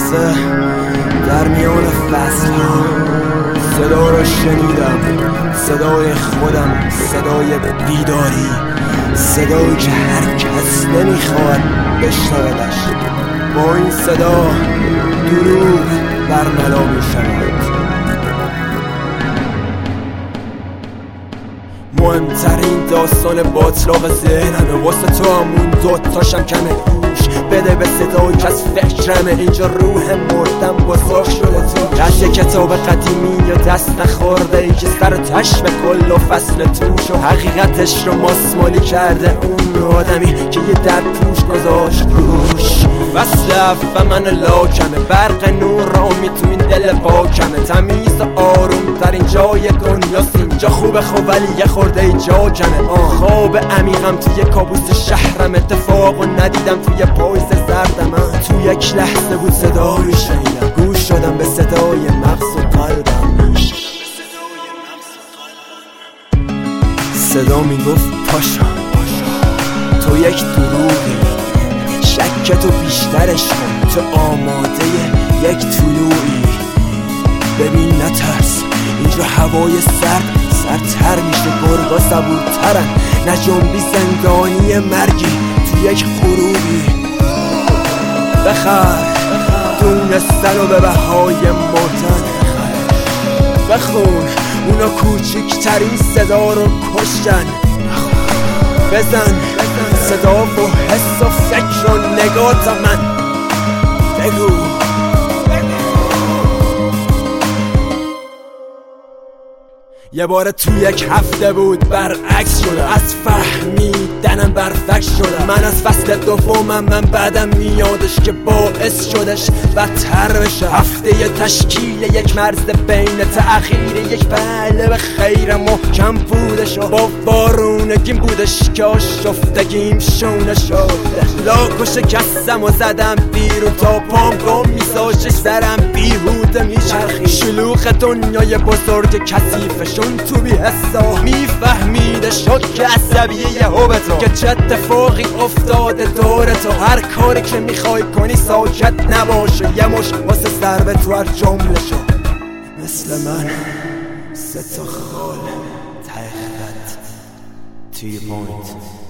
لحظه در میان فصل ها صدا رو شنیدم، صدای خودم، صدای بیداری، صدایی که هر کس نمیخواد بشنودش. با این صدا دروغ برملا میشود. مهمترین داستان باطلاق ذهنمه، واسه تو همون دوتاشم کمه. گوش بده به صدایی که از فکرمه. اینجا روح مردم بزرگ شده تو دست یه کتاب قدیمی یا دست نخورده ای که سر تش به کل و فصل توش و حقیقتش رو ماسمالی کرده اون آدمی که یه در پوش گذاشت روش. فصل اول من لاکمه، برق نور را امید تو این دل پاکمه. تمیز و آروم ترین جای دنیاست اینجا، خوبه خب ولی یه خورده جا کمه. خواب عمیقم توی کابوس شهرم، اتفاقو ندیدم توی پاییز زردم. تو یک لحظه بود صدایی شنیدم، گوش شدم به صدای مغز و قلبم. صدا میگفت پاشا تو یک دروغی، شک تو بیشترش کن، تو آماده یک طلوعی. ببین نترس اینجا هوای سردتر میشه، گرگا صبورترن، نه جنبی زندانی مرگی تو یک غروبی. بخر دونستن و به بهای مردن بخون، اونا کوچکترین صدا رو کشتن. بزن صدا و حس و فکر و نگاه تا من بگو. یه بار تو یک هفته بود برعکس شده، از فهمیدنم برفک شده. من از فصل دومم، من بعدم میادش که باعث شدش بدتر بشه. هفته تشکیل یک مرز بین تأخیر یک پله به خیر محکم بودش و با بارونگیم بودش که آشفتگیم شونه شده. لاکو شکستم و زدم بیرون تا پام گم میساشش، سرم بیهوده میچرخی. شلوخ دنیای بزرگ کثیفش تو بی حسا میفهمیده شک عصبیه یه هوبتو که چه اتفاقی افتاده دور تو. هر کاری که میخوای کنی ساکت نباشه، یه مش واسه سر به تو هر جمله شو. مثل من 3 تا خال ته خط توی پوینت